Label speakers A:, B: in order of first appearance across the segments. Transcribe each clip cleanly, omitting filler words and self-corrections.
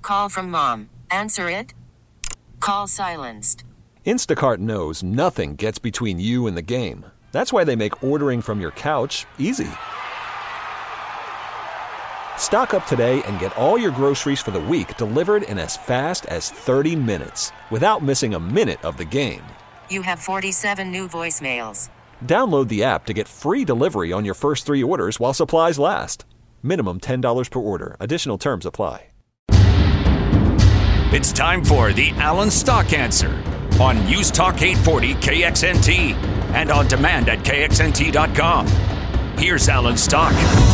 A: call from mom. Answer it. Call silenced.
B: Instacart knows nothing gets between you and the game. That's why they make ordering from your couch easy. Stock up today and get all your groceries for the week delivered in as fast as 30 minutes without missing a minute of the game.
A: You have 47 new voicemails.
B: Download the app to get free delivery on your first 3 orders while supplies last. Minimum $10 per order. Additional terms apply.
C: It's time for the Alan Stock Answer on News Talk 840 KXNT and on demand at KXNT.com. Here's Alan Stock.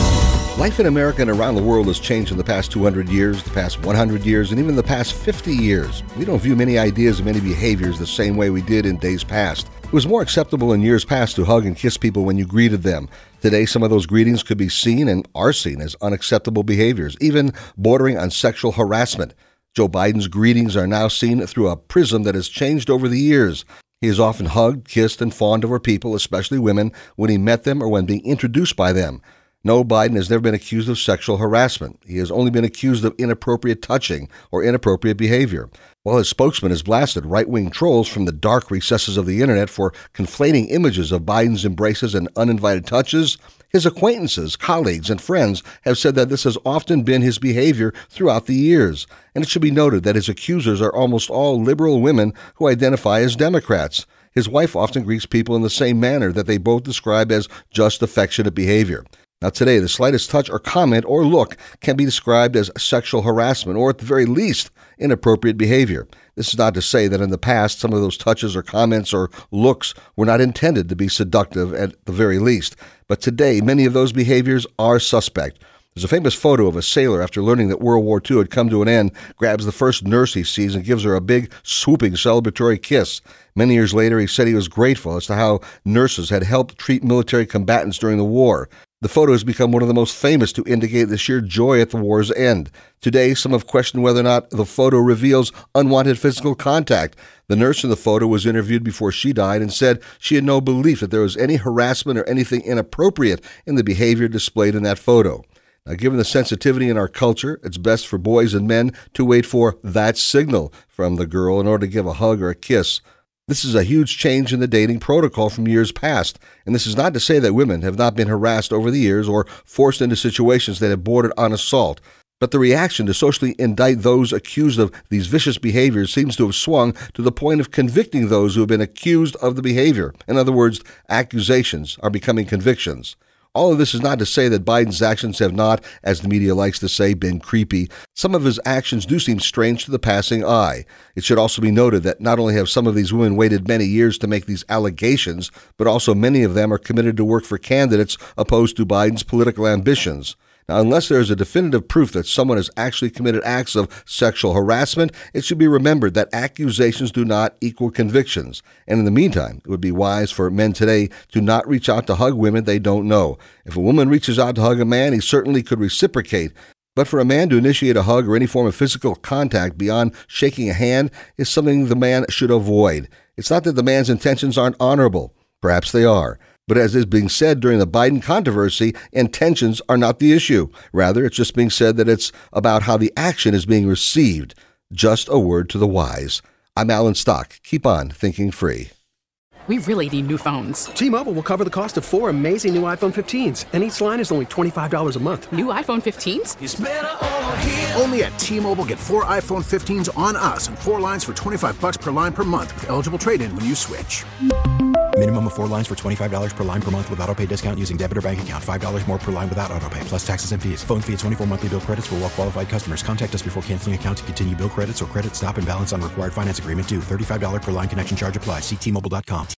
D: Life in America and around the world has changed in the past 200 years, the past 100 years, and even the past 50 years. We don't view many ideas and many behaviors the same way we did in days past. It was more acceptable in years past to hug and kiss people when you greeted them. Today, some of those greetings could be seen and are seen as unacceptable behaviors, even bordering on sexual harassment. Joe Biden's greetings are now seen through a prism that has changed over the years. He is often hugged, kissed, and fawned over people, especially women, when he met them or when being introduced by them. No, Biden has never been accused of sexual harassment. He has only been accused of inappropriate touching or inappropriate behavior. While his spokesman has blasted right-wing trolls from the dark recesses of the internet for conflating images of Biden's embraces and uninvited touches, his acquaintances, colleagues, and friends have said that this has often been his behavior throughout the years. And it should be noted that his accusers are almost all liberal women who identify as Democrats. His wife often greets people in the same manner that they both describe as just affectionate behavior. Now today, the slightest touch or comment or look can be described as sexual harassment or at the very least, inappropriate behavior. This is not to say that in the past some of those touches or comments or looks were not intended to be seductive at the very least. But today, many of those behaviors are suspect. There's a famous photo of a sailor after learning that World War II had come to an end, grabs the first nurse he sees and gives her a big, swooping celebratory kiss. Many years later, he said he was grateful as to how nurses had helped treat military combatants during the war. The photo has become one of the most famous to indicate the sheer joy at the war's end. Today, some have questioned whether or not the photo reveals unwanted physical contact. The nurse in the photo was interviewed before she died and said she had no belief that there was any harassment or anything inappropriate in the behavior displayed in that photo. Now, given the sensitivity in our culture, it's best for boys and men to wait for that signal from the girl in order to give a hug or a kiss. This is a huge change in the dating protocol from years past, and this is not to say that women have not been harassed over the years or forced into situations that have bordered on assault. But the reaction to socially indict those accused of these vicious behaviors seems to have swung to the point of convicting those who have been accused of the behavior. In other words, accusations are becoming convictions. All of this is not to say that Biden's actions have not, as the media likes to say, been creepy. Some of his actions do seem strange to the passing eye. It should also be noted that not only have some of these women waited many years to make these allegations, but also many of them are committed to work for candidates opposed to Biden's political ambitions. Now, unless there is a definitive proof that someone has actually committed acts of sexual harassment, it should be remembered that accusations do not equal convictions. And in the meantime, it would be wise for men today to not reach out to hug women they don't know. If a woman reaches out to hug a man, he certainly could reciprocate. But for a man to initiate a hug or any form of physical contact beyond shaking a hand is something the man should avoid. It's not that the man's intentions aren't honorable. Perhaps they are. But as is being said during the Biden controversy, intentions are not the issue. Rather, it's just being said that it's about how the action is being received. Just a word to the wise. I'm Alan Stock. Keep on thinking free.
E: We really need new phones.
F: T-Mobile will cover the cost of 4 amazing new iPhone 15s, and each line is only $25 a month.
E: New iPhone 15s?
G: It's better over here. Only at T-Mobile, get 4 iPhone 15s on us and 4 lines for $25 per line per month with eligible trade-in when you switch.
H: Minimum of 4 lines for $25 per line per month with autopay discount using debit or bank account. $5 more per line without autopay, plus taxes and fees. Phone fee at 24 monthly bill credits for well-qualified customers. Contact us before canceling account to continue bill credits or credit stop and balance on required finance agreement due. $35 per line connection charge applies. See T-Mobile.com.